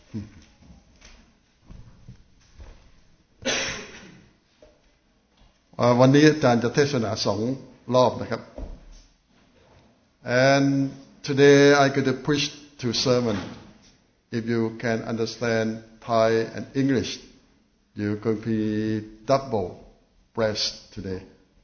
วันนี้อาจารย์จะเทศนา2 รอบนะครับ and today I going to preach 2 sermons. If you can understand Thai and English, you're going to be double blessed today.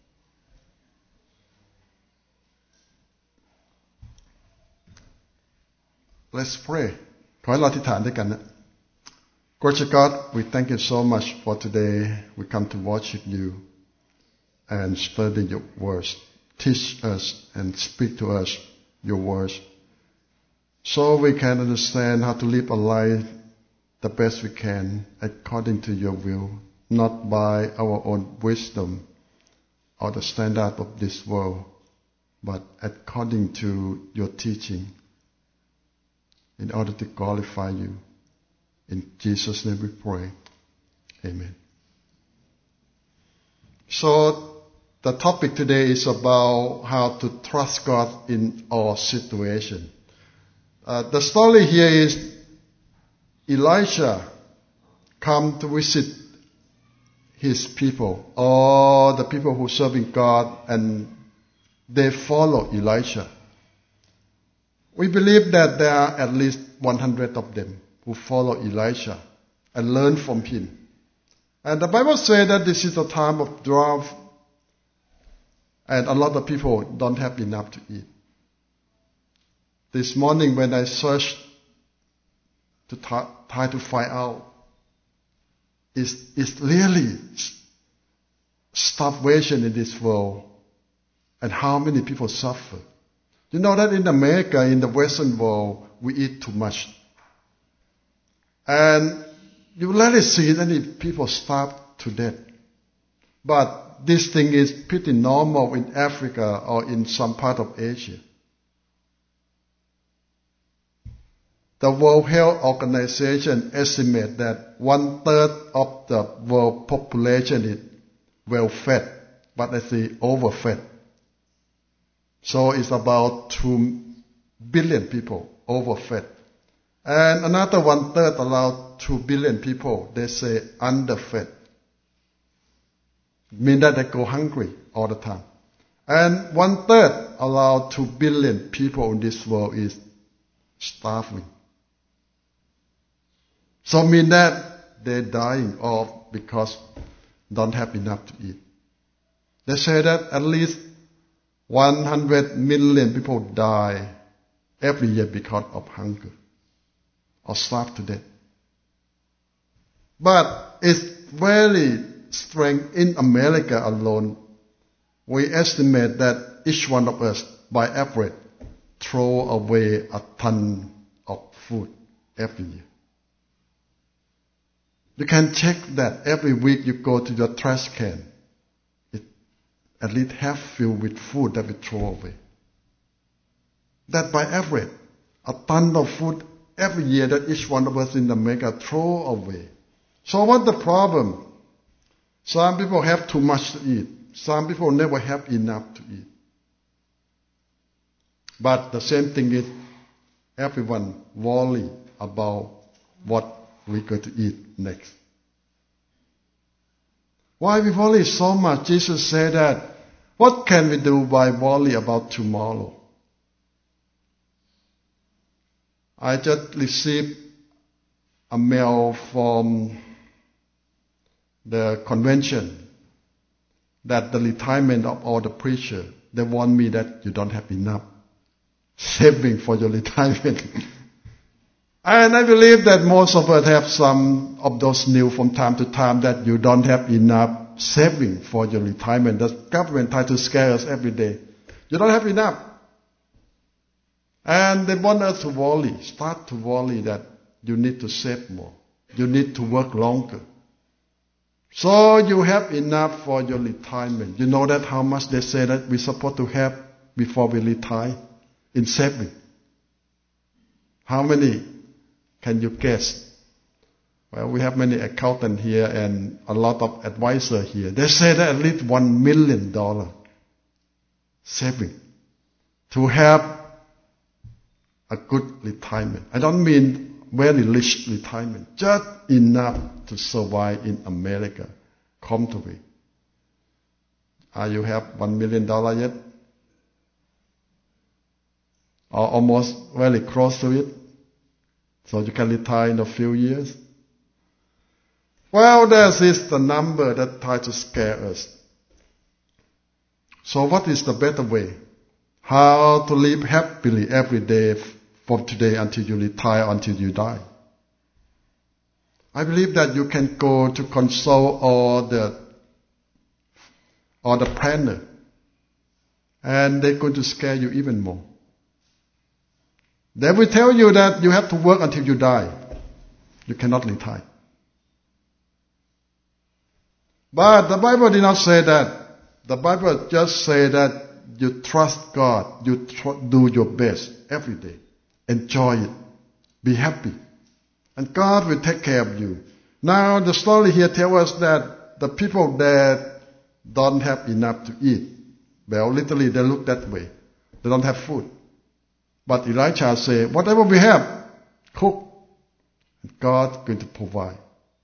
Let's pray. ขอให้เราอธิษฐานด้วยกันนะ Gracious God, we thank you so much for today. We come to worship you and study your words. Teach us and speak to us your words, so we can understand how to live a life the best we can according to your will, not by our own wisdom or the standard of this world, but according to your teaching, in order to glorify you. In Jesus' name we pray. Amen. So the topic today is about how to trust God in all situations. The story here is Elisha come to visit his people, all the people who serving God, and they follow Elisha. We believe that there are at least 100 of them who follow Elisha and learn from him. And the Bible says that this is a time of drought, and a lot of people don't have enough to eat. This morning when I searched to try to find out, is really starvation in this world, and how many people suffer. You know that in America, in the Western world, we eat too much. And you rarely see any people starve to death. But this thing is pretty normal in Africa or in some part of Asia. The World Health Organization estimates that 1/3 of the world population is well fed, but I say overfed. So it's about 2 billion people overfed. And another 1/3, about 2 billion people, they say underfed. Mean that they go hungry all the time. And 1/3, about 2 billion people in this world is starving. So mean that they're dying off because don't have enough to eat. They say that at least 100 million people die every year because of hunger or starve to death. But it's very strange. In America alone, we estimate that each one of us, by average, throw away a ton of food every year. You can check that every week you go to your trash can. At least half filled with food that we throw away. That by average, a ton of food every year that each one of us in America throw away. So what's the problem? Some people have too much to eat. Some people never have enough to eat. But the same thing is, everyone worry about what we're going to eat next. Why we worry so much? Jesus said that, what can we do by worry about tomorrow? I just received a mail from the convention that the retirement of all the preachers, they warn me that you don't have enough saving for your retirement. And I believe that most of us have some of those news from time to time that you don't have enough saving for your retirement. The government tries to scare us every day. You don't have enough. And they want us to worry, start to worry that you need to save more. You need to work longer. So you have enough for your retirement. You know that how much they say that we're supposed to have before we retire in saving? How many can you guess? Well, we have many accountants here and a lot of advisors here. They say that at least $1 million saving to have a good retirement. I don't mean very rich retirement, just enough to survive in America comfortably. Are you have $1 million yet? Or almost very close to it? So you can retire in a few years? Well, this is the number that tries to scare us. So what is the better way? How to live happily every day from today until you retire, until you die? I believe that you can go to consult all the planner, and they're going to scare you even more. They will tell you that you have to work until you die. You cannot retire. But the Bible did not say that. The Bible just say that you trust God. You do your best every day. Enjoy it. Be happy. And God will take care of you. Now the story here tells us that the people that don't have enough to eat, well, literally they look that way. They don't have food. But Elijah said, whatever we have, cook. And God's going to provide.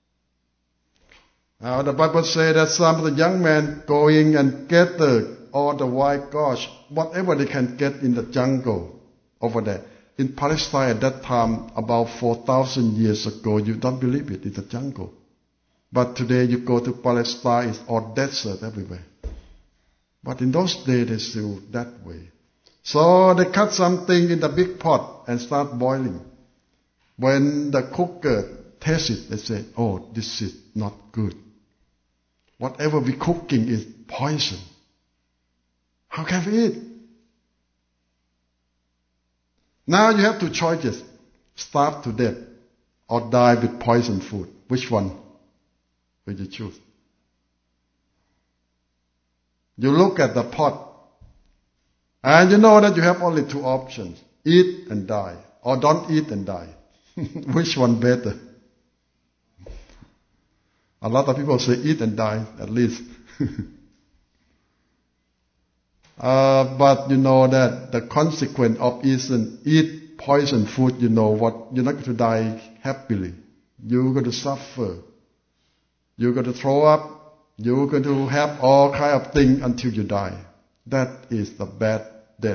Now the Bible says that some of the young men going and gather all the wild gosh, whatever they can get in the jungle over there. In Palestine at that time, about 4,000 years ago, you don't believe it, it's a jungle. But today you go to Palestine, it's all desert everywhere. But in those days, it's still that way. So they cut something in the big pot and start boiling. When the cooker tastes it, they say, oh, this is not good. Whatever we're cooking is poison. How can we eat? Now you have two choices. Starve to death or die with poisoned food. Which one will you choose? You look at the pot and you know that you have only two options. Eat and die or don't eat and die. Which one better? A lot of people say eat and die at least. But you know that the consequence of eat poison food, you know what, you're not going to die happily. You're going to suffer. You're going to throw up. You're going to have all kind of things until you die. That is the bad death.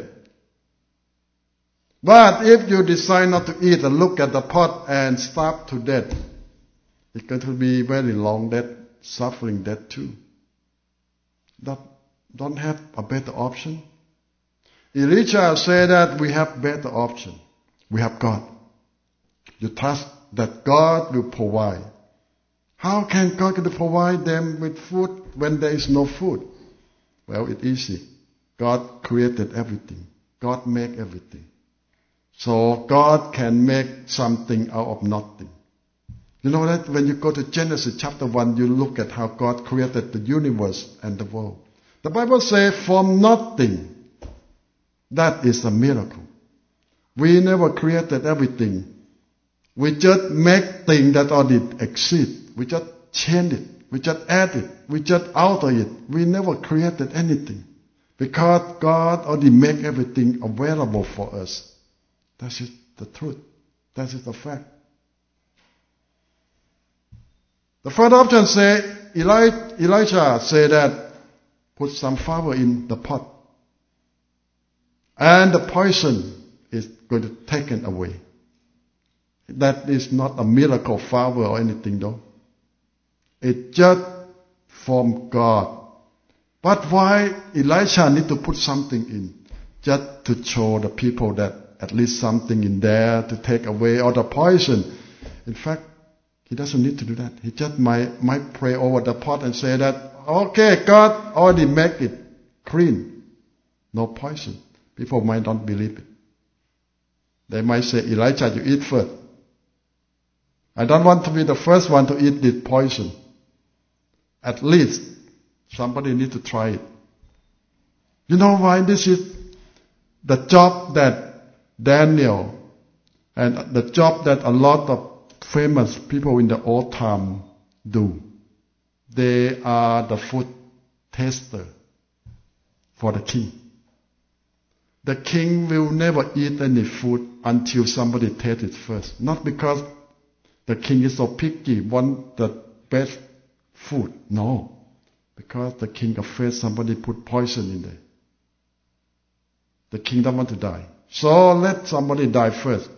But if you decide not to eat and look at the pot and starve to death, it's going to be very long death, suffering death too. Don't have a better option? Elijah said that we have better option. We have God. You trust that God will provide. How can God provide them with food when there is no food? Well, it's easy. God created everything. God made everything. So God can make something out of nothing. You know that when you go to Genesis chapter 1, you look at how God created the universe and the world. The Bible says from nothing. That is a miracle. We never created everything. We just make things that already exist. We just change it. We just add it. We just alter it. We never created anything. Because God already made everything available for us. That is the truth. That is the fact. The third option say, Elijah said that put some flour in the pot. And the poison is going to be taken away. That is not a miracle flour or anything though. It's just from God. But why Elijah need to put something in? Just to show the people that at least something in there to take away all the poison. In fact, he doesn't need to do that. He just might pray over the pot and say that, okay, God already make it clean. No poison. People might not believe it. They might say, Elijah, you eat first. I don't want to be the first one to eat this poison. At least somebody need to try it. You know why this is the job that Daniel and the job that a lot of famous people in the old time do. They are the food taster for the king. The king will never eat any food until somebody tastes it first. Not because the king is so picky, want the best food. No. Because the king afraid somebody put poison in there. The king don't want to die. So let somebody die first.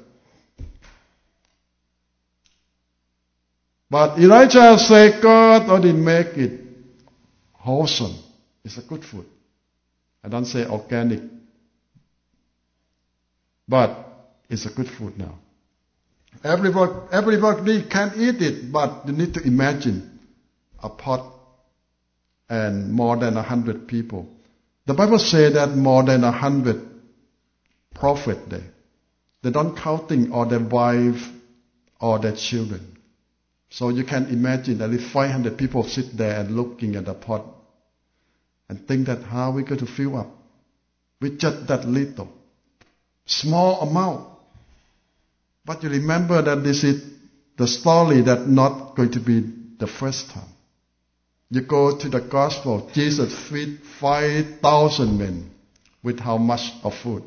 But Elijah said, God already make it wholesome. It's a good food. I don't say organic. But it's a good food now. Everybody can eat it, but you need to imagine a pot and more than 100 people. The Bible says that more than 100 prophets there. They don't counting all their wives or their children. So you can imagine at least 500 people sit there and looking at the pot and think that how we going to fill up with just that little, small amount. But you remember that this is the story that not going to be the first time. You go to the gospel, Jesus feed 5,000 men with how much of food?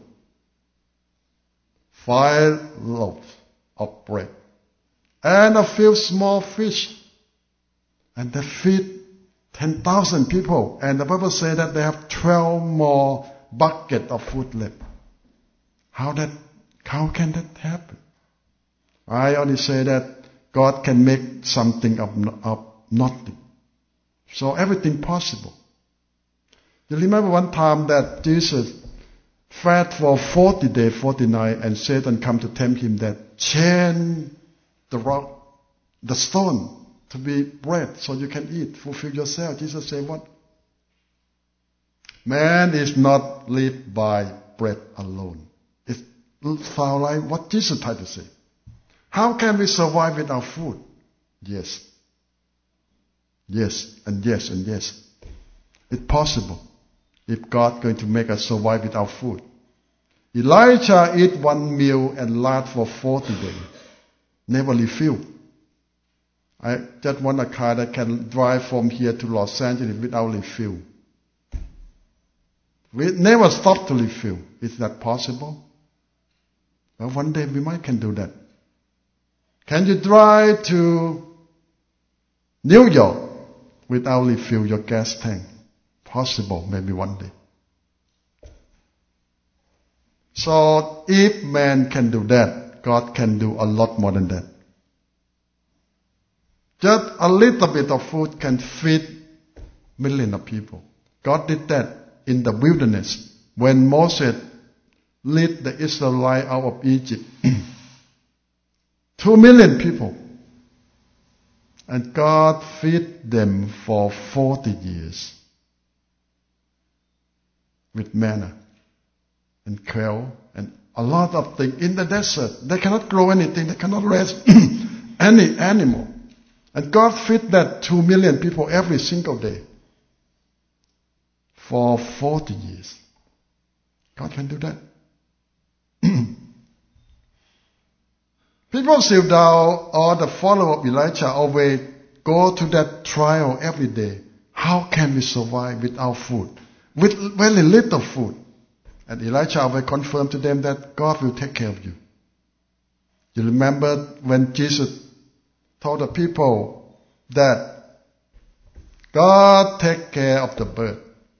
5 loaves of bread and a few small fish. And they feed 10,000 people. And the Bible says that they have 12 more buckets of food left. How can that happen? I only say that God can make something of nothing. So everything possible. You remember one time that Jesus fed for 40 days, 40 nights, and Satan come to tempt him that change the rock, the stone to be bread so you can eat, fulfill yourself. Jesus said what? Man is not lived by bread alone. It sounds like what Jesus tried to say. How can we survive without food? Yes. Yes, and yes, and yes. It's possible if God going to make us survive without food. Elijah ate one meal and last for 40 days. Never refill. I just want a car that can drive from here to Los Angeles without refill. We never stop to refill. Is that possible? Well, one day we might can do that. Can you drive to New York without refill your gas tank? Possible, maybe one day. So if man can do that, God can do a lot more than that. Just a little bit of food can feed millions of people. God did that in the wilderness when Moses led the Israelites out of Egypt. 2 million people. And God fed them for 40 years with manna and quail and a lot of things in the desert. They cannot grow anything. They cannot raise any animal. And God fed that 2 million people every single day for 40 years. God can do that. People still down or the follower of Elijah always go to that trial every day. How can we survive without food? With very little food. And Elijah always confirmed to them that God will take care of you. You remember when Jesus told the people that God take care of the bird.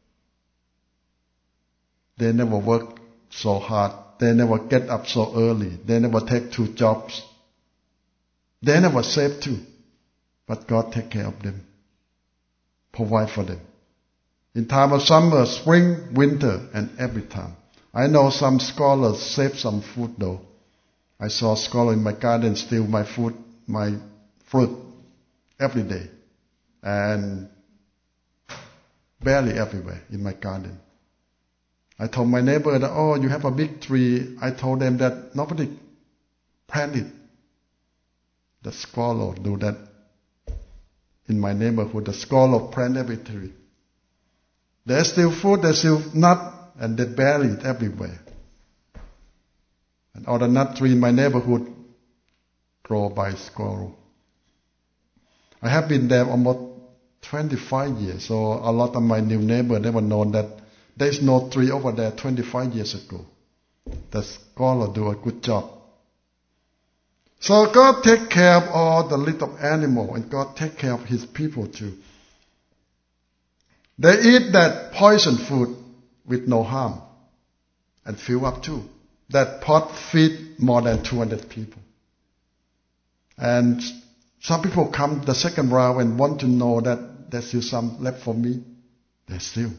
They never work so hard. They never get up so early. They never take 2 jobs. They never save too. But God take care of them. Provide for them. In time of summer, spring, winter, and every time. I know some scholars save some food though. I saw a scholar in my garden steal my food, my fruit every day. And barely everywhere in my garden. I told my neighbor that, oh, you have a big tree. I told them that nobody plant it. The scholar do that in my neighborhood. The scholar plant every tree. There's still food, there's still nut, and they bury it everywhere. And all the nut tree in my neighborhood grow by squirrel. I have been there almost 25 years, so a lot of my new neighbors never known that there's no tree over there 25 years ago. The scholar do a good job. So God take care of all the little animal, and God take care of His people too. They eat that poison food with no harm and fill up too. That pot feed more than 200 people. And some people come the second round and want to know that there's still some left for me. There's still.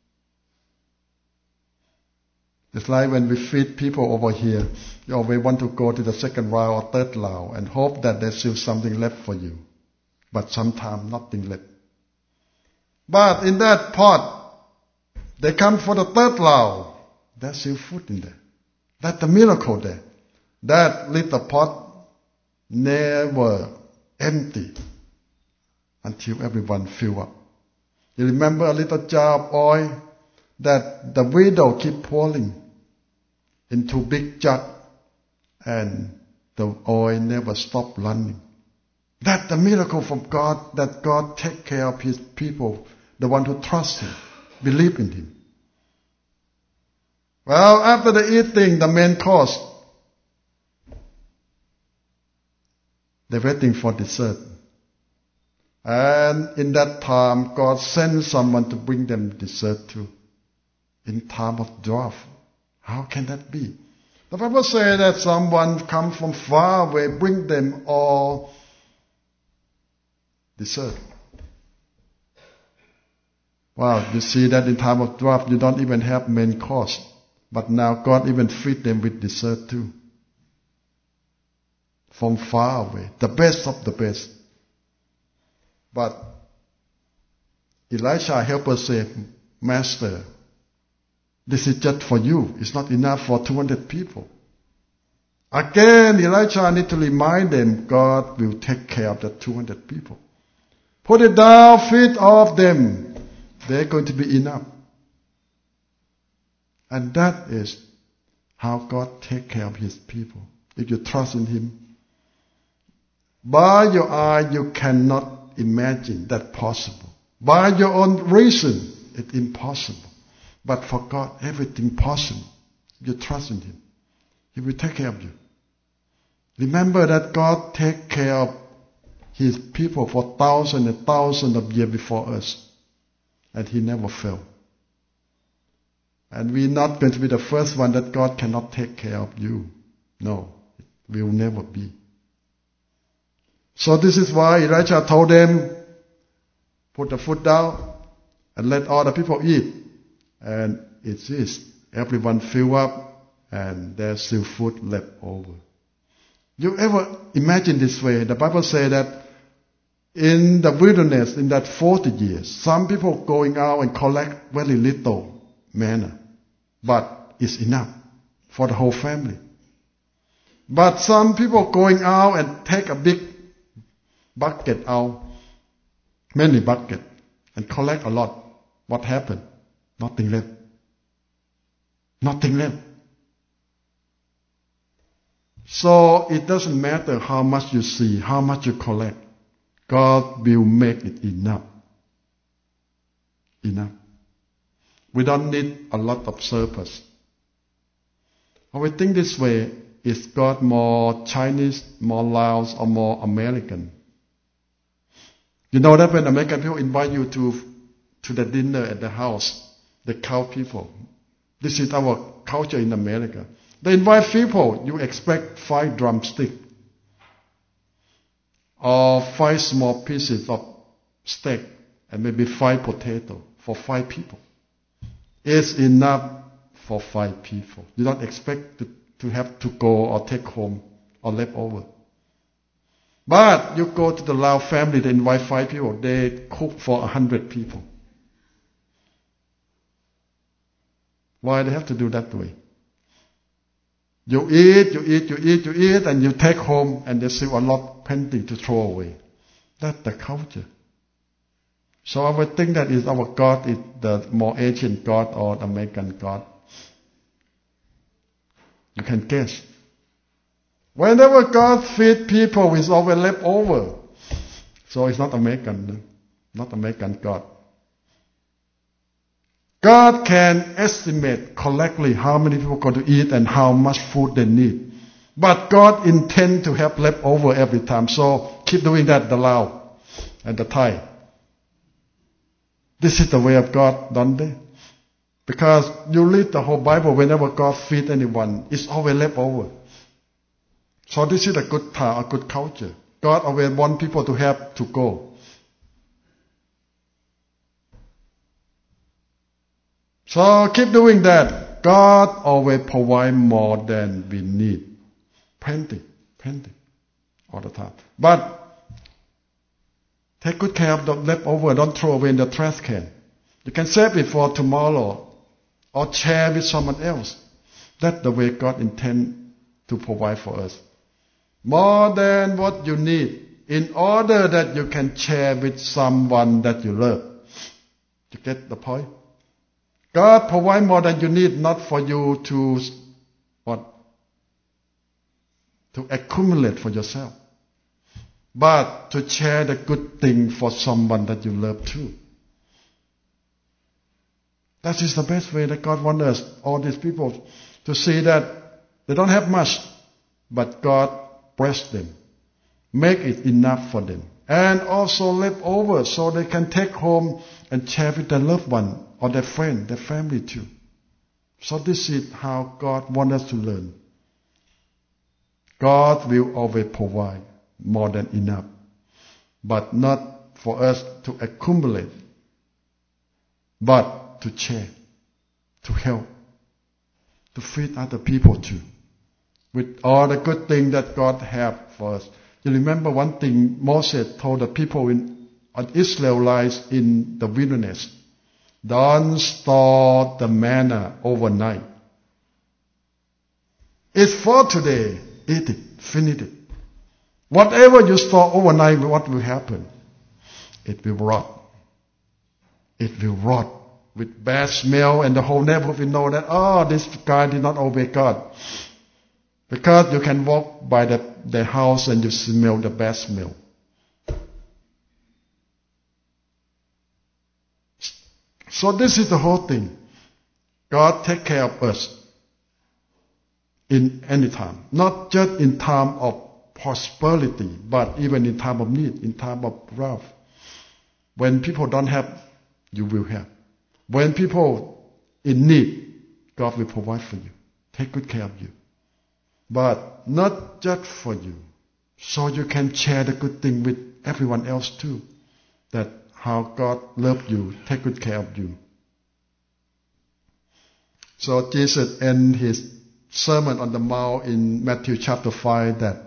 It's like when we feed people over here, you always want to go to the second round or third round and hope that there's still something left for you. But sometimes nothing left. But in that pot, they come for the third round. There's still food in there. That's the miracle there. That little pot never empty until everyone fill up. You remember a little jar of oil that the widow keep pouring into big jug, and the oil never stop running. That's the miracle from God, that God take care of His people, the one who trust Him, believe in Him. Well, after the eating, the main course, they're waiting for dessert. And in that time, God sent someone to bring them dessert too. In time of drought. How can that be? The Bible says that someone come from far away, bring them all dessert. Wow, you see that in time of drought, you don't even have main course. But now God even feed them with dessert too. From far away. The best of the best. But Elisha helped us say, Master, this is just for you. It's not enough for 200 people. Again, Elisha need to remind them, God will take care of the 200 people. Put it down, feed all of them. They're going to be enough. And that is how God take care of His people. If you trust in Him. By your eye, you cannot imagine that possible. By your own reason, it's impossible. But for God, everything possible. If you trust in Him, He will take care of you. Remember that God take care of His people for thousands and thousands of years before us. And He never failed. And we're not going to be the first one that God cannot take care of you. No, it will never be. So this is why Elijah told them, put the food down and let all the people eat. And it is. Everyone fill up and there's still food left over. You ever imagine this way? The Bible says that in the wilderness, in that 40 years, some people going out and collect very little manna. But it's enough for the whole family. But some people going out and take a big bucket out, many buckets, and collect a lot. What happened? Nothing left. Nothing left. So it doesn't matter how much you see, how much you collect. God will make it enough. Enough. We don't need a lot of surplus. Or we think this way, is God more Chinese, more Laos, or more American? You know that when American people invite you to the dinner at the house, the cow people. This is our culture in America. They invite people, you expect 5 drumsticks or 5 small pieces of steak and maybe 5 potatoes for 5 people. It's enough for 5 people. You don't expect to have to go or take home or left over. But you go to the Lao family, they invite 5 people, they cook for 100 people. Why they have to do that way? You eat, and you take home, and there's still a lot plenty to throw away. That's the culture. So I would think that is our God is the more ancient God or the American God. You can guess. Whenever God feed people, it's always left over. So it's not American God. God can estimate correctly how many people are going to eat and how much food they need. But God intends to have leftover every time. So keep doing that, the Lao and the Thai. This is the way of God, don't they? Because you read the whole Bible, whenever God feeds anyone, it's always leftover. So this is a good time, a good culture. God always wants people to have to go. So keep doing that. God always provides more than we need. Plenty all the time. But take good care of the leftover. Don't throw away in the trash can. You can save it for tomorrow or share with someone else. That's the way God intends to provide for us. More than what you need, in order that you can share with someone that you love. You get the point? God provides more than you need, not for you to accumulate for yourself, but to share the good thing for someone that you love too. That is the best way that God wants us, all these people, to see that they don't have much, but God bless them, make it enough for them, and also left over so they can take home and share with their loved one or their friend, their family too. So this is how God wants us to learn. God will always provide more than enough, but not for us to accumulate, but to share, to help, to feed other people too, with all the good things that God has for us. You remember one thing Moses told the people on Israelites in the wilderness: don't store the manna overnight. It's for today. Eat it. Finish it. Whatever you store overnight, what will happen? It will rot. It will rot with bad smell, and the whole neighborhood will know that, this guy did not obey God. Because you can walk by the house and you smell the bad smell. So this is the whole thing. God take care of us in any time. Not just in time of prosperity, but even in time of need, in time of wrath. When people don't have, you will have. When people in need, God will provide for you. Take good care of you. But not just for you. So you can share the good thing with everyone else too. That how God loves you, take good care of you. So Jesus ends his Sermon on the Mount in Matthew chapter 5 that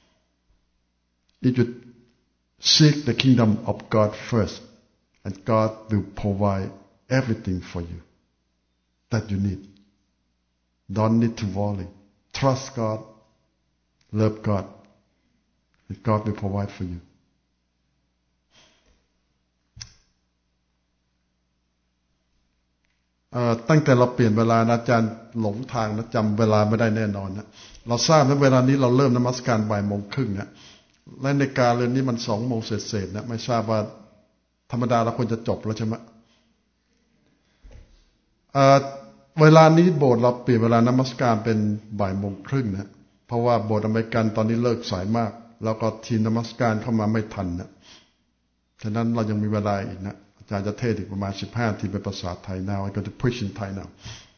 if you seek the kingdom of God first, and God will provide everything for you that you need. Don't need to worry. Trust God, love God, and God will provide for you.ตั้งแต่เราเปลี่ยนเวลานะอาจารย์หลงทางนะจำเวลาไม่ได้แน่นอนนะเราทราบว่าเวลานี้เราเริ่มนมัสการบ่ายโมงครึ่งนะและในการเรือนนี้มัน2 โมงเศษๆนะไม่ทราบว่าธรรมดาเราควรจะจบแล้วใช่ไหมเวลานี้โบสถ์เราเปลี่ยนเวลานมัสการเป็นบ่ายโมงครึ่งนะเพราะว่าโบสถ์อเมริกันตอนนี้เลิกสายมากแล้วก็ทีมนมัสการเข้ามาไม่ทันนะฉะนั้นเรายังมีเวลาอีกนะอาจารย์จะเทศอีกประมาณ15 นาทีเป็นภาษาไทย now I go to preach in Thai now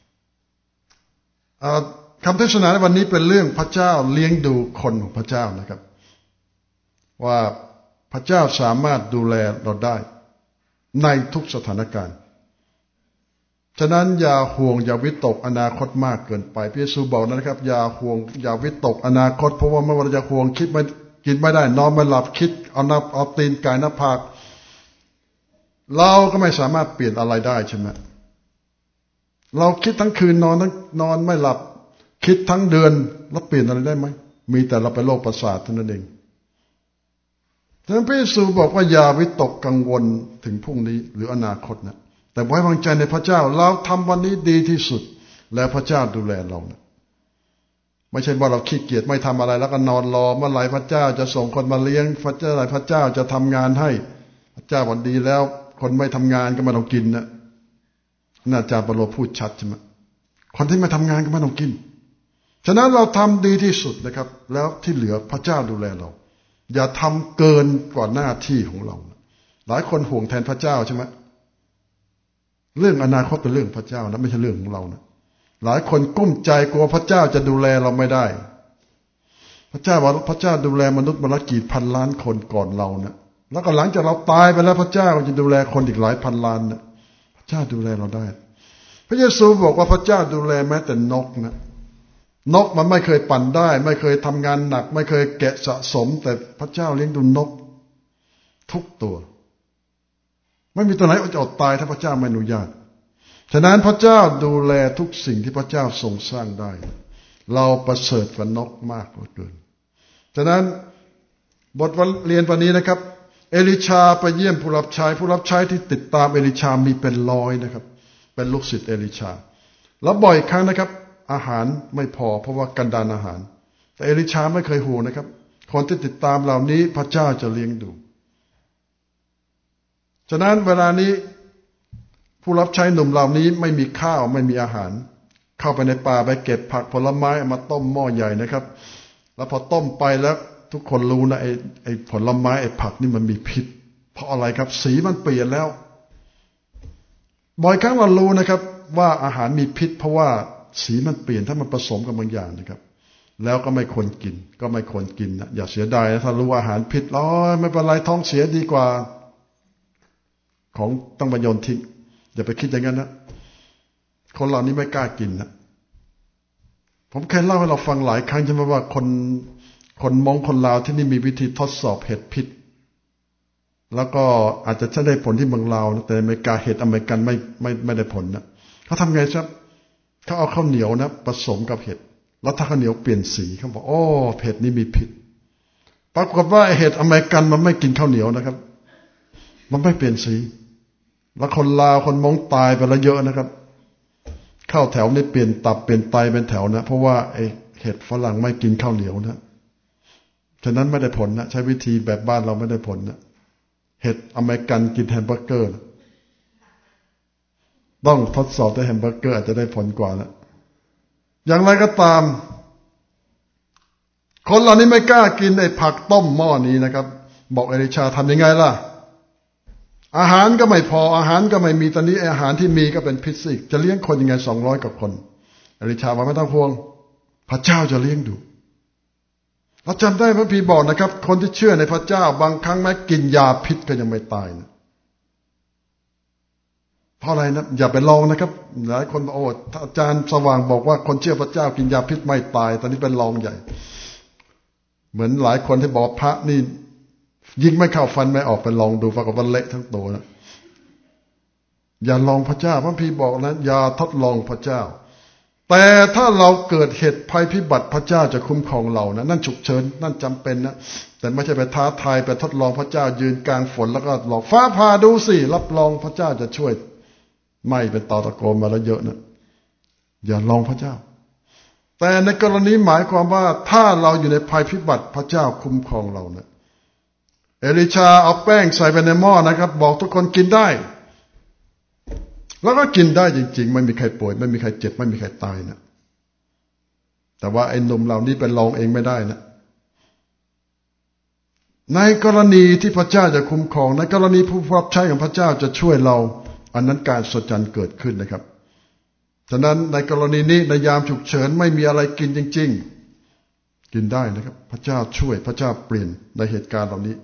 คำเทศนาในวันนี้เป็นเรื่องพระเจ้าเลี้ยงดูคนของพระเจ้านะครับว่าพระเจ้าสามารถดูแลเราได้ในทุกสถานการณ์ฉะนั้นอย่าห่วงอย่าวิตกอนาคตมากเกินไปพระเยซูบอกนะครับอย่าห่วงอย่าวิตกอนาคตเพราะว่าเมื่อเราจะห่วงคิดไม่กินไม่ได้นอนไม่หลับคิดเอาตีนกายหน้าผากเราก็ไม่สามารถเปลี่ยนอะไรได้ใช่ไหมเราคิดทั้งคืนนอนไม่หลับคิดทั้งเดือนแล้วเปลี่ยนอะไรได้ไหมมีแต่เราไปโรคประสาทเท่านั้นเองฉะนั้นพระเยซูบอกว่าอย่าวิตกกังวลถึงพรุ่งนี้หรืออนาคตนะแต่ไว้วางใจในพระเจ้าเราทำวันนี้ดีที่สุดแล้วพระเจ้าดูแลเรานะไม่ใช่ว่าเราขี้เกียจไม่ทำอะไรแล้วก็นอนรอเมื่อไหร่พระเจ้าจะส่งคนมาเลี้ยงพระเจ้าพระเจ้าจะทำงานให้พระเจ้าวันดีแล้วคนไม่ทำงานก็ไม่ต้องกินนะอาจารย์เปโลพูดชัดใช่ไหมคนที่มาทำงานก็ไม่ต้องกินฉะนั้นเราทำดีที่สุดนะครับแล้วที่เหลือพระเจ้าดูแลเราอย่าทำเกินกว่าหน้าที่ของเราหลายคนห่วงแทนพระเจ้าใช่ไหมเรื่องอนาคตเป็นเรื่องพระเจ้านะไม่ใช่เรื่องของเรานะหลายคนกุ้มใจกลัวพระเจ้าจะดูแลเราไม่ได้พระเจ้าว่าพระเจ้าดูแลมนุษย์มาละกี่พันล้านคนก่อนเรานะแล้วก็หลังจากเราตายไปแล้วพระเจ้าจะดูแลคนอีกหลายพันล้านนะพระเจ้าดูแลเราได้พระเยซูบอกว่าพระเจ้าดูแลแม้แต่นกนะนกมันไม่เคยปั่นได้ไม่เคยทำงานหนักไม่เคยแกะสะสมแต่พระเจ้าเลี้ยงดูนกทุกตัวไม่มีตัวไหนจะอดตายถ้าพระเจ้าไม่อนุญาตฉะนั้นพระเจ้าดูแลทุกสิ่งที่พระเจ้าทรงสร้างได้เราประเสริฐกว่านกมากเหลือเกินฉะนั้นบทเรียนวันนี้นะครับเอลิชาไปเยี่ยมผู้รับใช้ที่ติดตามเอลิชามีเป็นร้อยนะครับเป็นลูกศิษย์เอลิชาแล้วบ่อยครั้งนะครับอาหารไม่พอเพราะว่ากันดารอาหารแต่เอลิชาไม่เคยห่วงนะครับคนที่ติดตามเหล่านี้พระเจ้าจะเลี้ยงดูฉะนั้นเวลานี้ผู้รับใช้หนุ่มเหล่านี้ไม่มีข้าวไม่มีอาหารเข้าไปในป่าไปเก็บผักผลไม้มาต้มหม้อใหญ่นะครับแล้วพอต้มไปแล้วทุกคนรู้นะไอ้ผลไม้ไอ้ผักนี่มันมีพิษเพราะอะไรครับสีมันเปลี่ยนแล้วบ่อยครั้งเรารู้นะครับว่าอาหารมีพิษเพราะว่าสีมันเปลี่ยนถ้ามันผสมกับบางอย่างนะครับแล้วก็ไม่ควรกินนะอย่าเสียดายนะถ้ารู้ว่าอาหารพิษไม่เป็นไรท้องเสียดีกว่าของต้องมาโยนทิ้งอย่าไปคิดอย่างนั้นนะคนเหล่านี้ไม่กล้ากินนะผมเคยเล่าให้เราฟังหลายครั้งใช่ไหมว่าคนมงคนลาวที่นี่มีวิธีทดสอบเห็ดพิษแล้วก็อาจจะใช้ได้ผลที่เมืองลาวนะแต่อเมริกาเห็ดอเมริกันไม่ได้ผลนะเขาทำไงครับเขาเอาข้าวเหนียวนะผสมกับเห็ดแล้วถ้าข้าวเหนียวเปลี่ยนสีเขาบอกเห็ดนี้มีพิษปรากฏว่าเห็ดอเมริกันมันไม่กินข้าวเหนียวนะครับมันไม่เปลี่ยนสีแล้วคนลาวคนมงตายไปแล้วเยอะนะครับเข้าแถวนี่เปลี่ยนตับเปลี่ยนไตเป็นแถวนะเพราะว่าไอ้เห็ดฝรั่งไม่กินข้าวเหนียวนะฉะนั้นไม่ได้ผลนะใช้วิธีแบบบ้านเราไม่ได้ผลนะเห็ดอเมริกันกินแฮมเบอร์เกอร์ต้องทดสอบด้วยแฮมเบอร์เกอร์อาจจะได้ผลกว่านะอย่างไรก็ตามคนเหล่านี้ไม่กล้ากินไอ้ผักต้มหม้อนี้นะครับบอกเอลิชาทำยังไงล่ะอาหารก็ไม่พออาหารก็ไม่มีตอนนี้อาหารที่มีก็เป็นพิษอีกจะเลี้ยงคนยังไง200กว่าคนเอลิชาว่าไม่ต้องห่วงพระเจ้าจะเลี้ยงดูเราจำได้พระพีบอกนะครับคนที่เชื่อในพระเจ้าบางครั้งแม้กินยาพิษก็ยังไม่ตายนะเพราะอะไรนะอย่าไปลองนะครับหลายคนบอกอาจารย์สว่างบอกว่าคนเชื่อพระเจ้ากินยาพิษไม่ตายตอนนี้เป็นลองใหญ่เหมือนหลายคนที่บอกพระนี่ยิงไม่เข้าฟันไม่ออกไปลองดูปรากฏว่าเละทั้งตัวนะอย่าลองพระเจ้าพระพีบอกนะอย่าทดลองพระเจ้าแต่ถ้าเราเกิดเหตุภัยพิบัติพระเจ้าจะคุ้มครองเรานะนั่นฉุกเฉินนั่นจำเป็นนะแต่ไม่ใช่ไปท้าทายไปทดลองพระเจ้ายืนกลางฝนแล้วก็หลอกฟ้าผ่าดูสิรับรองพระเจ้าจะช่วยไม่เป็นตอตะโกนมาแล้วเยอะนะอย่าลองพระเจ้าแต่ในกรณีหมายความว่าถ้าเราอยู่ในภัยพิบัติพระเจ้าคุ้มครองเรานะเอลิชาเอาแป้งใส่ไปในหม้อนะครับบอกทุกคนกินได้แล้วก็กินได้จริงๆไม่มีใครป่วยไม่มีใครเจ็บไม่มีใครตายนะแต่ว่าไอ้หนุ่มเหล่านี้เป็นลองเองไม่ได้นะในกรณีที่พระเจ้าจะคุ้มครองในกรณีผู้รับใช้ของพระเจ้าจะช่วยเราอันนั้นการสัจจันเกิดขึ้นนะครับฉะนั้นในกรณีนี้ในยามฉุกเฉินไม่มีอะไรกินจริงๆกินได้นะครับพระเจ้าช่วยพระเจ้าเปลี่ยนในเหตุการณ์เหล่านี้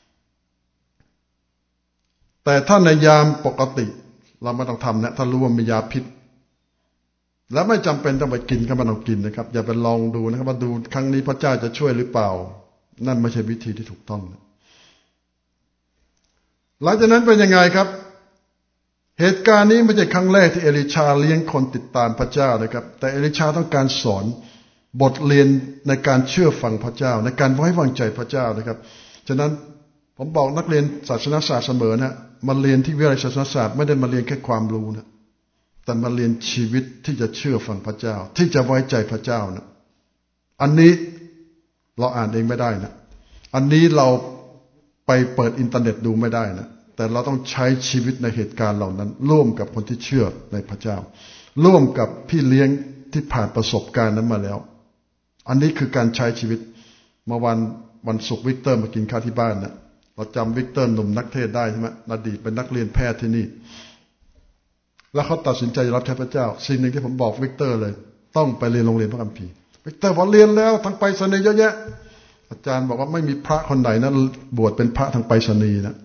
แต่ถ้าในยามปกติเราไม่ต้องทำนะถ้ารู้ว่ามียาพิษแล้วไม่จำเป็นต้องไปกินก็ไม่ต้องกินนะครับอย่าไปลองดูนะครับว่าดูครั้งนี้พระเจ้าจะช่วยหรือเปล่านั่นไม่ใช่วิธีที่ถูกต้องนะหลังจากนั้นเป็นยังไงครับเหตุการณ์นี้ไม่ใช่ครั้งแรกที่เอลิชาเลี้ยงคนติดตามพระเจ้านะครับแต่เอลิชาต้องการสอนบทเรียนในการเชื่อฟังพระเจ้าในการไว้วางใจพระเจ้านะครับฉะนั้นผมบอกนักเรียนศาสนศาสตร์เสมอนะมาเรียนที่วิทยาลัยศาสนศาสตร์ไม่ได้มาเรียนแค่ความรู้นะแต่มาเรียนชีวิตที่จะเชื่อฟังพระเจ้าที่จะไว้ใจพระเจ้านะอันนี้เราอ่านเองไม่ได้นะอันนี้เราไปเปิดอินเทอร์เน็ตดูไม่ได้นะแต่เราต้องใช้ชีวิตในเหตุการณ์เหล่านั้นร่วมกับคนที่เชื่อในพระเจ้าร่วมกับพี่เลี้ยงที่ผ่านประสบการณ์นั้นมาแล้วอันนี้คือการใช้ชีวิตเมื่อวันศุกร์วิกเตอร์มากินข้าวที่บ้านนะเราจำวิกเตอร์หนุ่มนักเทศได้ใช่ไหมอดีตเป็นนักเรียนแพทย์ที่นี่แล้วเขาตัดสินใจรับใช้พระเจ้าสิ่งหนึ่งที่ผมบอกวิกเตอร์เลยต้องไปเรียนโรงเรียนพระคัมภีร์วิกเตอร์บอกเรียนแล้วทางไปรษณีย์เยอะแยะอาจารย์บอกว่าไม่มีพระคนไหนนะบวชเป็นพระทางไปรษณีย์นะ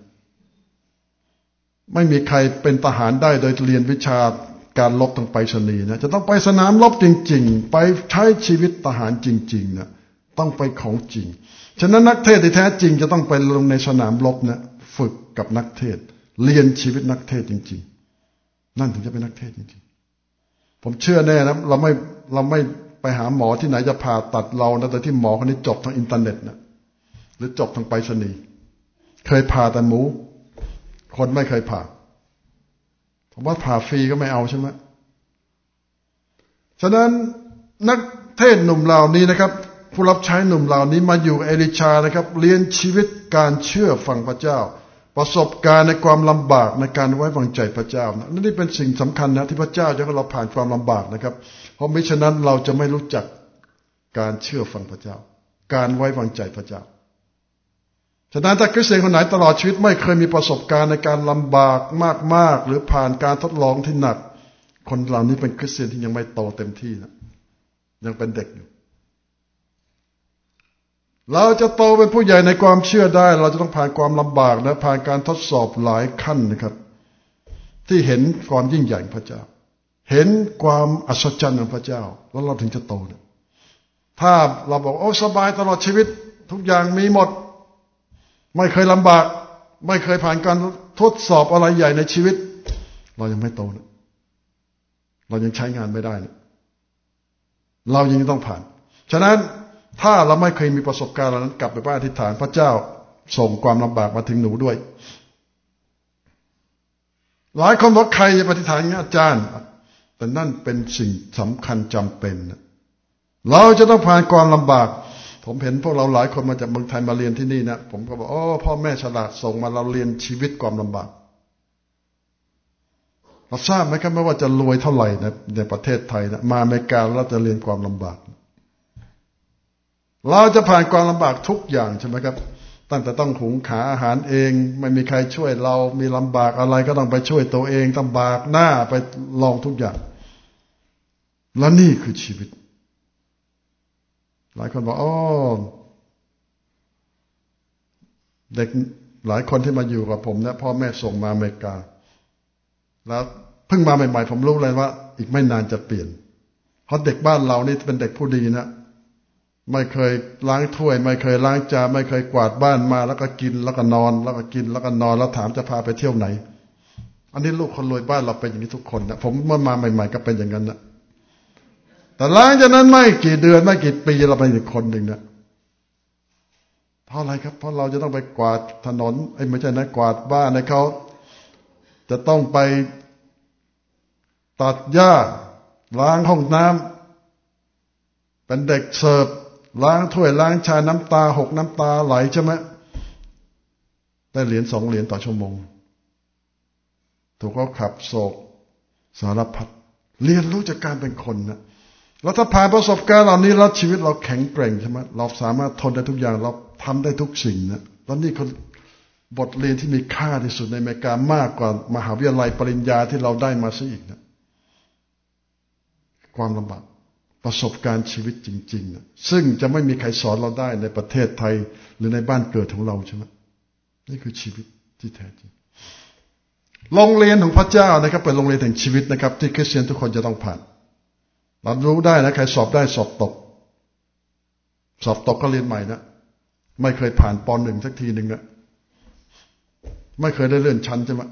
ไม่มีใครเป็นทหารได้โดยเรียนวิชาการรบทางไปรษณีย์นะจะต้องไปสนามรบจริงๆไปใช้ชีวิตทหารจริงๆนะต้องไปของจริงฉะนั้นนักเทศที่แท้จริงจะต้องไปลงในสนามรบนะฝึกกับนักเทศเรียนชีวิตนักเทศจริงๆนั่นถึงจะเป็นนักเทศจริงๆผมเชื่อแน่นะเราไม่ไปหาหมอที่ไหนจะผ่าตัดเรานะแต่ที่หมอคนนี้จบทางอินเทอร์เน็ตนะหรือจบทางไปรษณีย์เคยผ่าแต่หมูคนไม่เคยผ่าผมว่าผ่าฟรีก็ไม่เอาใช่ไหมฉะนั้นนักเทศหนุ่มเหล่านี้นะครับผู้รับใช้หนุ่มเหล่านี้มาอยู่กับเอลิชานะครับเรียนชีวิตการเชื่อฟังพระเจ้าประสบการณ์ในความลำบากในการไว้วางใจพระเจ้านะนี่เป็นสิ่งสำคัญนะที่พระเจ้าจะให้เราผ่านความลำบากนะครับเพราะมิฉะนั้นเราจะไม่รู้จักการเชื่อฟังพระเจ้าการไว้วางใจพระเจ้าฉะนั้นถ้าคริสเตียนคนไหนตลอดชีวิตไม่เคยมีประสบการณ์ในการลำบากมากๆหรือผ่านการทดลองที่หนักคนเหล่านี้เป็นคริสเตียนที่ยังไม่โตเต็มที่นะยังเป็นเด็กอยู่เราจะโตเป็นผู้ใหญ่ในความเชื่อได้เราจะต้องผ่านความลำบากนะผ่านการทดสอบหลายขั้นนะครับที่เห็นความยิ่งใหญ่ของพระเจ้าเห็นความอัศจรรย์ของพระเจ้าแล้วเราถึงจะโตนะถ้าเราบอกโอ้สบายตลอดชีวิตทุกอย่างมีหมดไม่เคยลำบากไม่เคยผ่านการทดสอบอะไรใหญ่ในชีวิตเรายังไม่โตนะเรายังใช้งานไม่ได้นะเรายังต้องผ่านฉะนั้นถ้าเราไม่เคยมีประสบการณ์เหล่านั้นกลับไปบ้านอธิษฐานพระเจ้าส่งความลำบากมาถึงหนูด้วยหลายคนบอกใครจะปฏิฐานอย่างอาจารย์แต่นั่นเป็นสิ่งสำคัญจำเป็นเราจะต้องผ่านความลำบากผมเห็นพวกเราหลายคนมาจากเมืองไทยมาเรียนที่นี่นะผมก็บอกพ่อแม่ฉลาดส่งมาเราเรียนชีวิตความลำบากเราทราบไหมครับไม่ว่าจะรวยเท่าไหร่ในประเทศไทยนะมาอเมริกาเราจะเรียนความลำบากเราจะผ่านความลำบากทุกอย่างใช่ไหมครับตั้งแต่ต้องหุงหาอาหารเองไม่มีใครช่วยเรามีลำบากอะไรก็ต้องไปช่วยตัวเองต้องบากหน้าไปลองทุกอย่างและนี่คือชีวิตหลายคนบอกเด็กหลายคนที่มาอยู่กับผมเนี่ยพ่อแม่ส่งมาอเมริกาแล้วเพิ่งมาใหม่ๆผมรู้เลยว่าอีกไม่นานจะเปลี่ยนเพราะเด็กบ้านเรานี่เป็นเด็กผู้ดีนะไม่เคยล้างถ้วยไม่เคยล้างจานไม่เคยกวาดบ้านมาแล้วก็กินแล้วก็นอนแล้วก็กินแล้วก็นอนแล้วถามจะพาไปเที่ยวไหนอันนี้ลูกคนรวยบ้านเราเป็นอย่างนี้ทุกคนนะผมเมื่อมาใหม่ๆก็เป็นอย่างนั้นนะแต่หลังจากนั้นไม่กี่เดือนไม่กี่ปีเราเป็นอีกคนหนึ่งนะเพราะอะไรครับเพราะเราจะต้องไปกวาดถนนไม่ใช่นะกวาดบ้านให้เขาจะต้องไปตัดหญ้าล้างห้องน้ำเป็นเด็กเสิร์ฟล้างถ้วยล้างชามน้ำตาหกน้ำตาไหลใช่ไหมได้เหรียญ2 เหรียญต่อชั่วโมงถูกเขาขับโศกสารพัดเรียนรู้จากการเป็นคนนะแล้วถ้าผ่านประสบการณ์เหล่านี้แล้วชีวิตเราแข็งแกร่งใช่ไหมเราสามารถทนได้ทุกอย่างเราทำได้ทุกสิ่งนะแล้วนี่คือบทเรียนที่มีค่าที่สุดในอเมริกามากกว่ามหาวิทยาลัยปริญญาที่เราได้มาซะอีกนะความลำบากประสบการณ์ชีวิตจริงๆนะซึ่งจะไม่มีใครสอนเราได้ในประเทศไทยหรือในบ้านเกิดของเราใช่ไหมนี่คือชีวิตที่แท้จริงโรงเรียนของพระเจ้านะครับเป็นโรงเรียนแห่งชีวิตนะครับที่คริสเตียนทุกคนจะต้องผ่านเรารู้ได้นะใครสอบได้สอบตกก็เรียนใหม่นะไม่เคยผ่านป.1 สักทีหนึ่งนะไม่เคยได้เลื่อนชั้นใช่ไหม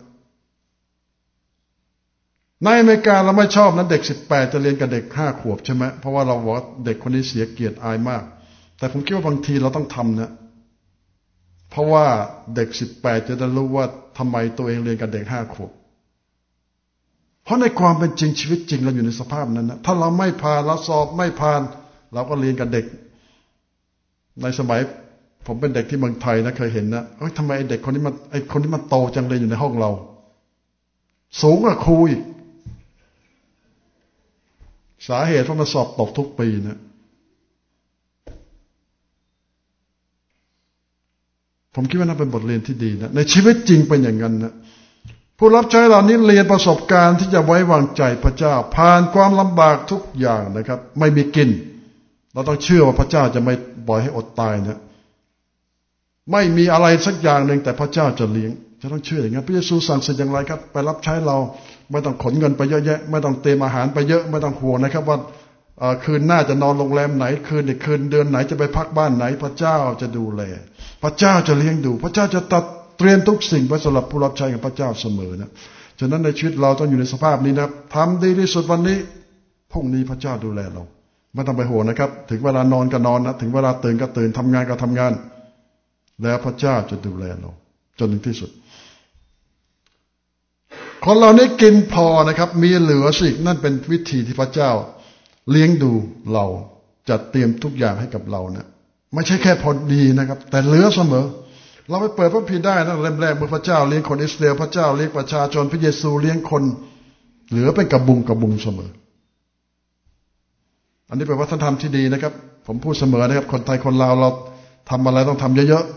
ในอเมริกาเราไม่ชอบนะเด็ก18จะเรียนกับเด็ก5 ขวบใช่ไหมเพราะว่าเราบอกเด็กคนนี้เสียเกียรติอายมากแต่ผมคิดว่าบางทีเราต้องทำนะเพราะว่าเด็ก18จะได้รู้ว่าทำไมตัวเองเรียนกับเด็ก5 ขวบเพราะในความเป็นจริงชีวิตจริงเราอยู่ในสภาพนั้นนะถ้าเราไม่ผ่านเราสอบไม่ผ่านเราก็เรียนกับเด็กในสมัยผมเป็นเด็กที่เมืองไทยนะเคยเห็นนะทำไมเด็กคนนี้มันโตจังเลยอยู่ในห้องเราสูงกว่าครูอีกสาเหตุเพราะมันสอบตกทุกปีนะผมคิดว่านั่นเป็นบทเรียนที่ดีนะในชีวิตจริงเป็นอย่างนั้นนะผู้รับใช้เหล่านี้เรียนประสบการณ์ที่จะไว้วางใจพระเจ้าผ่านความลำบากทุกอย่างนะครับไม่มีกินเราต้องเชื่อว่าพระเจ้าจะไม่ปล่อยให้อดตายนะไม่มีอะไรสักอย่างหนึ่งแต่พระเจ้าจะเลี้ยงจะต้องเชื่ออย่างนั้นพระเยซูสั่งสิ่งอย่างไรครับไปรับใช้เราไม่ต้องขนเงินไปเยอะแยะไม่ต้องเตรียมอาหารไปเยอะไม่ต้องห่วงนะครับว่าคืนหน้าจะนอนโรงแรมไหนคืนเดือนไหนจะไปพักบ้านไหนพระเจ้าจะดูแลพระเจ้าจะเลี้ยงดูพระเจ้าจะตัดเตรียมทุกสิ่งไว้สำหรับผู้รับใช้ของพระเจ้าเสมอนะฉะนั้นในชีวิตเราต้องอยู่ในสภาพนี้นะครับทำดีที่สุดวันนี้พรุ่งนี้พระเจ้าดูแลเราไม่ต้องไปห่วงนะครับถึงเวลานอนก็นอนนะถึงเวลาตื่นก็ตื่นทำงานก็ทำงานแล้วพระเจ้าจะดูแลเราจนถึงที่สุดคนเรานี้กินพอนะครับมีเหลือสินั่นเป็นวิธีที่พระเจ้าเลี้ยงดูเราจัดเตรียมทุกอย่างให้กับเรานะไม่ใช่แค่พอดีนะครับแต่เหลือเสมอเราไปเปิดพระคัมภีร์ได้นะเล่มแรกเมื่อพระเจ้าเลี้ยงคนอิสราเอลพระเจ้าเลี้ยงประชาชนพระเยซูเลี้ยงคนเหลือเป็นกระบุงเสมออันนี้เป็นวัฒนธรรมที่ดีนะครับผมพูดเสมอนะครับคนไทยคนลาวเราทำอะไรต้องทำเยอะ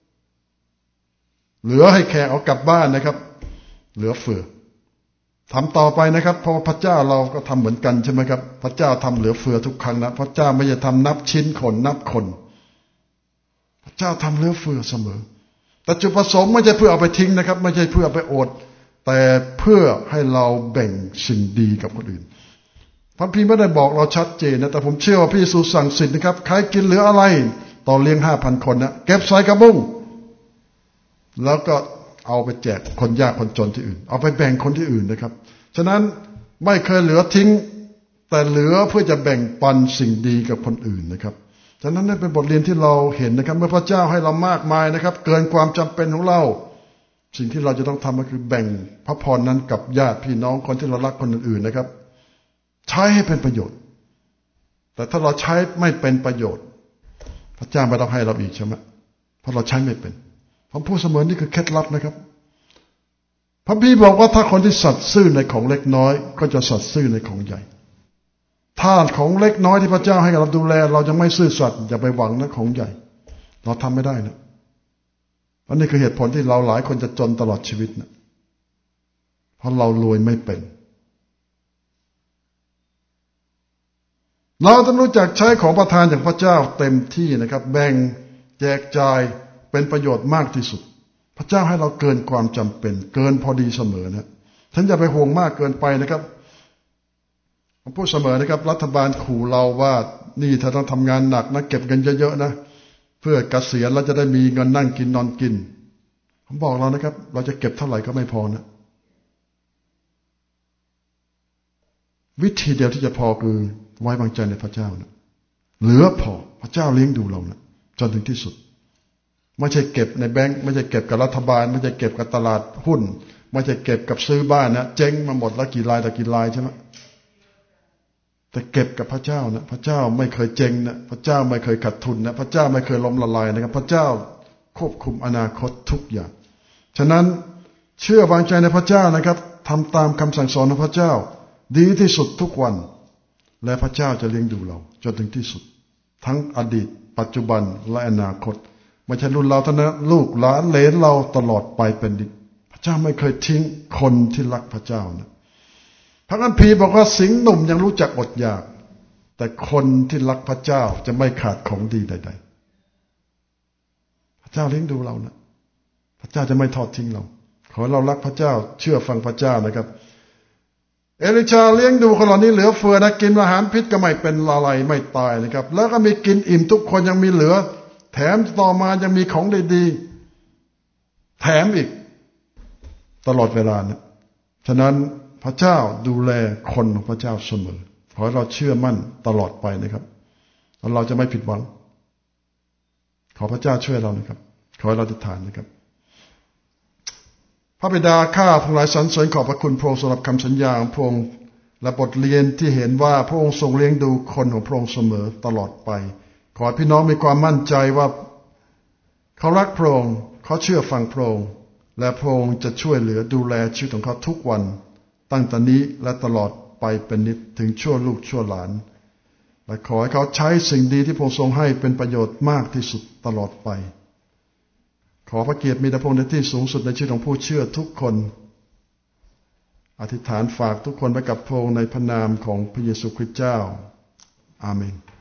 ๆเหลือให้แขกเอากลับบ้านนะครับเหลือเฟือทำต่อไปนะครับเพราะพระเจ้าเราก็ทำเหมือนกันใช่ไหมครับพระเจ้าทำเหลือเฟือทุกครั้งนะพระเจ้าไม่ใช่ทำนับชิ้นคนนับคนพระเจ้าทำเหลือเฟือเสมอแต่จุดประสงค์ไม่ใช่เพื่อเอาไปทิ้งนะครับไม่ใช่เพื่อเอาไปอดแต่เพื่อให้เราแบ่งสิ่งดีกับคนอื่นพระคัมภีร์ไม่ได้บอกเราชัดเจนนะแต่ผมเชื่อว่าพระเยซูสั่งสิทธิ์นะครับใครกินเหลืออะไรต่อเลี้ยง 5,000 คนนะเก็บใส่กระบุงแล้วก็เอาไปแจกคนยากคนจนที่อื่นเอาไปแบ่งคนที่อื่นนะครับฉะนั้นไม่เคยเหลือทิ้งแต่เหลือเพื่อจะแบ่งปันสิ่งดีกับคนอื่นนะครับฉะนั้นนั่นเป็นบทเรียนที่เราเห็นนะครับเมื่อพระเจ้าให้เรามากมายนะครับเกินความจำเป็นของเราสิ่งที่เราจะต้องทำก็คือแบ่งพระพรนั้นกับญาติพี่น้องคนที่เรารักคนอื่นๆนะครับใช้ให้เป็นประโยชน์แต่ถ้าเราใช้ไม่เป็นประโยชน์พระเจ้าไม่ต้องให้เราอีกใช่ไหมเพราะเราใช้ไม่เป็นผมพูดเสมอนี่คือเคล็ดลับนะครับพระพี่บอกว่าถ้าคนที่สัตย์ซื่อในของเล็กน้อยก็จะสัตย์ซื่อในของใหญ่ถ้าของเล็กน้อยที่พระเจ้าให้เราดูแลเราจะไม่ซื่อสัตย์อย่าไปหวังนะของใหญ่เราทำไม่ได้นะอันนี้คือเหตุผลที่เราหลายคนจะจนตลอดชีวิตนะเพราะเรารวยไม่เป็นเราต้องรู้จักใช้ของประทานจากพระเจ้าเต็มที่นะครับแบ่งแจกจ่ายเป็นประโยชน์มากที่สุดพระเจ้าให้เราเกินความจำเป็นเกินพอดีเสมอนะฉันอย่าไปห่วงมากเกินไปนะครับผมพูดเสมอนะครับรัฐบาลขู่เราว่านี่ถ้าต้องทำงานหนักนะเก็บเงินเยอะๆนะเพื่อเกษียณแล้วจะได้มีเงินนั่งกินนอนกินผมบอกเรานะครับเราจะเก็บเท่าไหร่ก็ไม่พอนะวิธีเดียวที่จะพอคือไว้วางใจในพระเจ้านะเหลือพอพระเจ้าเลี้ยงดูเรานะจนถึงที่สุดไม่ใช่เก็บในแบงก์ไม่ใช่เก็บกับรัฐบาลไม่ใช่เก็บกับตลาดหุ้นไม่ใช่เก็บกับซื้อบ้านนะเจ๊งมาหมดแล้วกี่รายต่อกี่รายใช่ไหมแต่เก็บกับพระเจ้านะพระเจ้าไม่เคยเจ๊งนะพระเจ้าไม่เคยขาดทุนนะพระเจ้าไม่เคยล้มละลายนะครับพระเจ้าควบคุมอนาคตทุกอย่างฉะนั้นเชื่อวางใจในพระเจ้านะครับทำตามคำสั่งสอนของพระเจ้าดีที่สุดทุกวันและพระเจ้าจะเลี้ยงดูเราจนถึงที่สุดทั้งอดีตปัจจุบันและอนาคตไม่ใช่รุ่นเราเท่านั้นลูกหลานเหลนเราตลอดไปเป็นดิบพระเจ้าไม่เคยทิ้งคนที่รักพระเจ้านะพระคัมภีร์บอกว่าสิงห์หนุ่มยังรู้จักอดอยากแต่คนที่รักพระเจ้าจะไม่ขาดของดีใดๆพระเจ้าเลี้ยงดูเรานะพระเจ้าจะไม่ทอดทิ้งเราขอเรารักพระเจ้าเชื่อฟังพระเจ้านะครับเอลิชาเลี้ยงดูคนเหล่านี้เหลือเฟือนะกินอาหารพิษก็ไม่เป็นอะไรไม่ตายนะครับแล้วก็มีกินอิ่มทุกคนยังมีเหลือแถมต่อมายังมีของดีๆแถมอีกตลอดเวลานะฉะนั้นพระเจ้าดูแลคนของพระเจ้าเสมอขอให้เราเชื่อมั่นตลอดไปนะครับแล้วเราจะไม่ผิดหวังขอพระเจ้าช่วยเรานะครับขอให้เราอธิษฐานนะครับพระบิดาข้าทั้งหลายสรรเสริญขอบพระคุณพระองค์สำหรับคำสัญญาของพระองค์และบทเรียนที่เห็นว่าพระองค์ทรงเลี้ยงดูคนของพระองค์เสมอตลอดไปขอให้พี่น้องมีความมั่นใจว่าเขารักพระองค์เขาเชื่อฟังพระองค์และพระองค์จะช่วยเหลือดูแลชีวิตของเขาทุกวันตั้งแต่นี้และตลอดไปเป็นนิจถึงชั่วลูกชั่วหลานและขอให้เขาใช้สิ่งดีที่พระองค์ทรงให้เป็นประโยชน์มากที่สุดตลอดไปขอพระเกียรติมีแด่พระองค์ในที่สูงสุดในชีวิตของผู้เชื่อทุกคนอธิษฐานฝากทุกคนไว้กับพระองค์ในพระนามของพระเยซูคริสต์เจ้าอาเมน